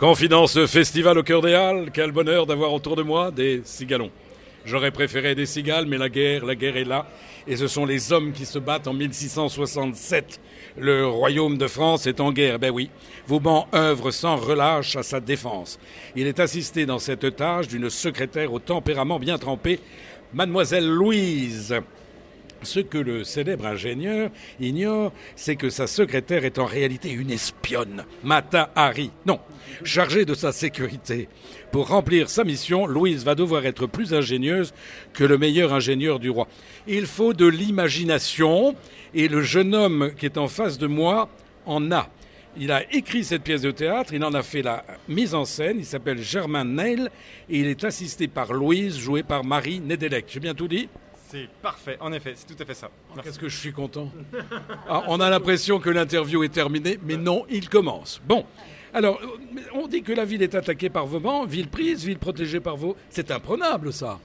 Confidence festival au cœur des Halles, quel bonheur d'avoir autour de moi des cigalons. J'aurais préféré des cigales, mais la guerre est là. Et ce sont les hommes qui se battent en 1667. Le royaume de France est en guerre, ben oui. Vauban œuvre sans relâche à sa défense. Il est assisté dans cette tâche d'une secrétaire au tempérament bien trempé, Mademoiselle Louise. Ce que le célèbre ingénieur ignore, c'est que sa secrétaire est en réalité une espionne, Mata Hari. Non, chargée de sa sécurité. Pour remplir sa mission, Louise va devoir être plus ingénieuse que le meilleur ingénieur du roi. Il faut de l'imagination, et le jeune homme qui est en face de moi en a. Il a écrit cette pièce de théâtre, il en a fait la mise en scène, il s'appelle Germain Neil, et il est assisté par Louise, jouée par Marie Nedelec. J'ai bien tout dit ? C'est parfait, en effet, c'est tout à fait ça. Qu'est-ce que je suis content. On a l'impression que l'interview est terminée, mais non, il commence. Bon, alors, on dit que la ville est attaquée par Vauban, ville prise, ville protégée par Vaux. C'est imprenable, ça.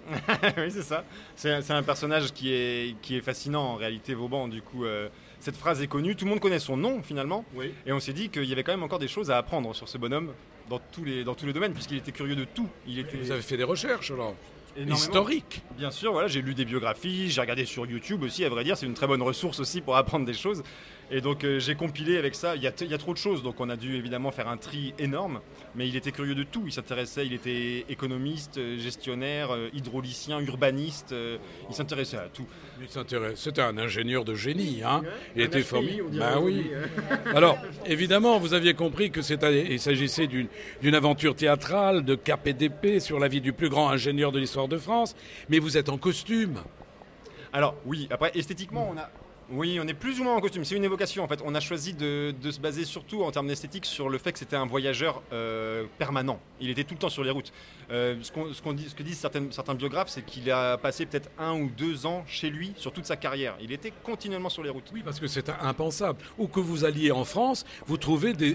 Oui, c'est ça. C'est un personnage qui est fascinant, en réalité, Vauban. Du coup, cette phrase est connue, tout le monde connaît son nom, finalement. Oui. Et on s'est dit qu'il y avait quand même encore des choses à apprendre sur ce bonhomme dans tous les domaines, puisqu'il était curieux de tout. Vous avez fait des recherches, alors ? Historique. Bien sûr, voilà, j'ai lu des biographies, j'ai regardé sur YouTube aussi, à vrai dire, c'est une très bonne ressource aussi pour apprendre des choses. Et donc j'ai compilé avec ça, il y a trop de choses, donc on a dû évidemment faire un tri énorme, mais il était curieux de tout, il était économiste, gestionnaire, hydraulicien, urbaniste, il s'intéressait à tout. C'était un ingénieur de génie, hein. Il était formé. Ben oui. Alors, évidemment, vous aviez compris que il s'agissait d'une aventure théâtrale de cap et d'épée sur la vie du plus grand ingénieur de l'histoire de France, mais vous êtes en costume. Alors oui, après esthétiquement on est plus ou moins en costume, c'est une évocation en fait. On a choisi de se baser surtout en termes d'esthétique sur le fait que c'était un voyageur permanent. Il était tout le temps sur les routes. Ce que disent certains biographes, c'est qu'il a passé peut-être 1 ou 2 ans chez lui sur toute sa carrière. Il était continuellement sur les routes. Oui, parce que c'est impensable. Où que vous alliez en France, vous trouvez des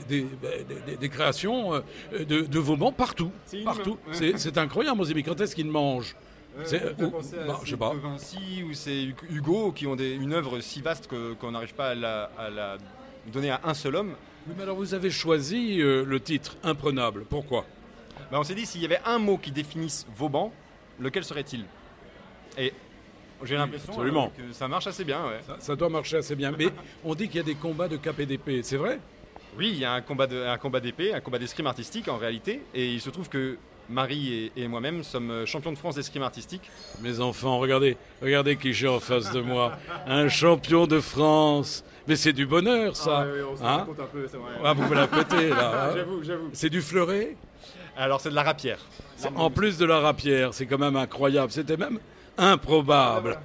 créations de Vauban partout. Partout. C'est incroyable, mon ami. Quand est-ce qu'il mange ? Je sais pas. Vinci ou c'est Hugo qui ont une œuvre si vaste qu'on n'arrive pas à la donner à un seul homme. Oui, mais alors vous avez choisi le titre Imprenable. Pourquoi ? On s'est dit s'il y avait un mot qui définisse Vauban, lequel serait-il ? Et j'ai l'impression que ça marche assez bien. Ouais. Ça doit marcher assez bien. Mais on dit qu'il y a des combats de cap et d'épée. C'est vrai ? Oui, il y a un combat d'épée, un combat d'escrime artistique en réalité. Et il se trouve que Marie et moi-même sommes champions de France d'escrime artistique. Mes enfants, regardez qui j'ai en face de moi. Un champion de France. Mais c'est du bonheur, ça. Oui, on se raconte un peu, c'est vrai. Ah, vous me la pétez, là. Hein. J'avoue. C'est du fleuret ? Alors, c'est de la rapière. En plus de la rapière, c'est quand même incroyable. C'était même improbable.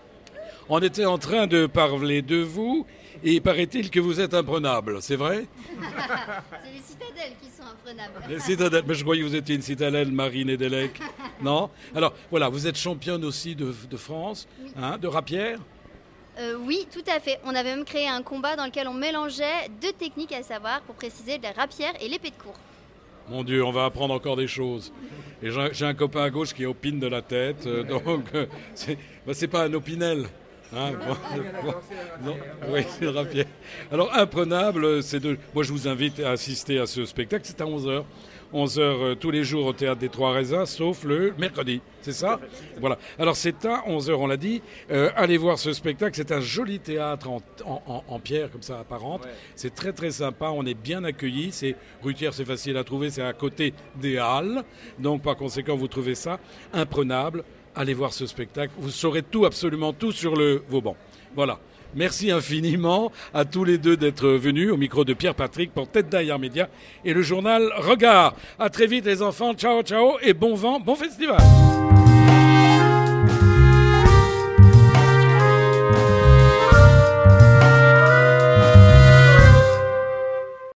On était en train de parler de vous, et paraît-il que vous êtes imprenable. C'est vrai ? C'est les citadelles qui sont imprenables. Les citadelles, mais je croyais que vous étiez une citadelle, Marie Nedelec. Non ? Alors, voilà, vous êtes championne aussi de France, oui. Hein, de rapière ? Oui, tout à fait. On avait même créé un combat dans lequel on mélangeait 2 techniques, à savoir, pour préciser, la rapière et l'épée de cour. Mon Dieu, on va apprendre encore des choses. Et j'ai un copain à gauche qui opine de la tête, donc c'est pas un opinel. Hein, non, oui, c'est le rapier. Alors, imprenable, moi, je vous invite à assister à ce spectacle. C'est à 11h. 11h tous les jours au Théâtre des Trois Raisins, sauf le mercredi. C'est ça ? Voilà. Alors, c'est à 11h, on l'a dit. Allez voir ce spectacle. C'est un joli théâtre en pierre, comme ça, apparente. Ouais. C'est très, très sympa. On est bien accueillis. C'est Rutière, c'est facile à trouver. C'est à côté des Halles. Donc, par conséquent, vous trouvez ça imprenable. Allez voir ce spectacle. Vous saurez tout, absolument tout sur le Vauban. Voilà. Merci infiniment à tous les deux d'être venus au micro de Pierre Patrick pour Tête derrière Média et le journal Regard. À très vite les enfants. Ciao, ciao et bon vent, bon festival.